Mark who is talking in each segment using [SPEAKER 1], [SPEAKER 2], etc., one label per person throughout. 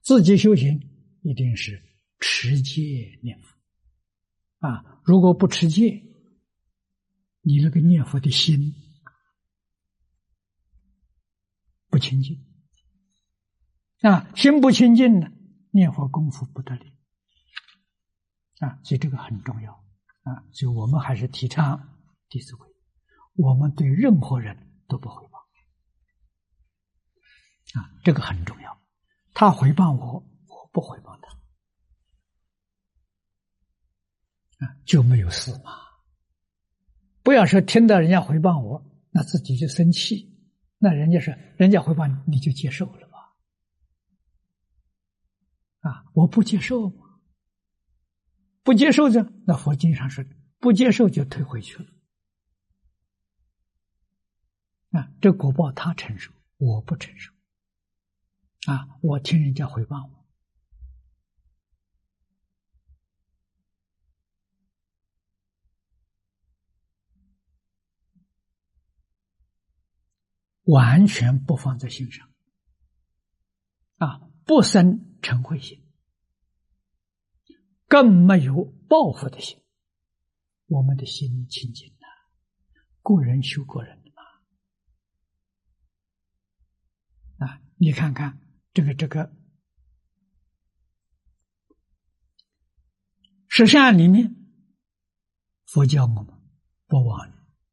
[SPEAKER 1] 自己修行一定是持戒念佛如果不持戒，你那个念佛的心不清净心不清净呢，念佛功夫不得力所以这个很重要所以我们还是提倡弟子规，我们对任何人都不诽谤这个很重要。他诽谤我，我不诽谤他就没有事嘛。不要说听到人家诽谤我，那自己就生气，那人家诽谤你就接受了吧我不接受嘛，不接受着，那佛经上说不接受就退回去了这果报他承受，我不承受我听人家诽谤我，完全不放在心上不生嗔恚心，更没有报复的心。我们的心清净过人修过人的嘛你看看这个十善里面，佛教我们不妄语，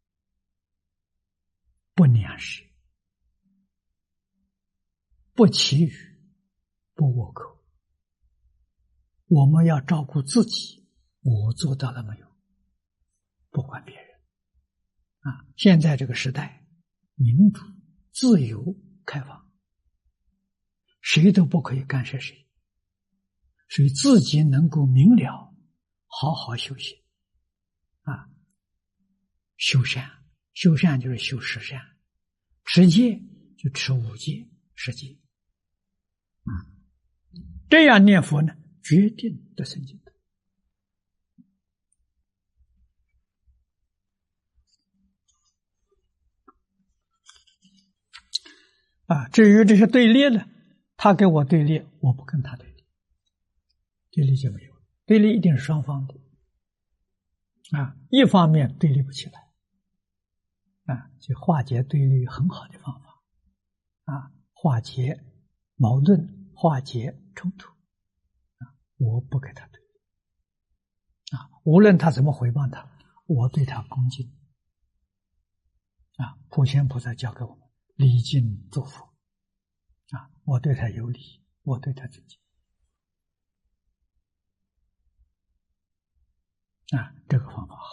[SPEAKER 1] 不两舌，不绮语，不恶口。我们要照顾自己，我做到了没有？不管别人现在这个时代，民主、自由、开放，谁都不可以干涉谁，所以自己能够明了，好好修行修善，修善就是修十善，持戒就持五戒、十戒这样念佛呢，决定得生净土至于这些对立呢，他跟我对立，我不跟他对立，对立就没有，对立一定是双方的一方面对立不起来就化解对立很好的方法化解矛盾，化解冲突我不跟他对立无论他怎么诽谤他，我对他恭敬普贤菩萨教给我们礼敬祝福我对他有礼，我对他尊敬这个方法好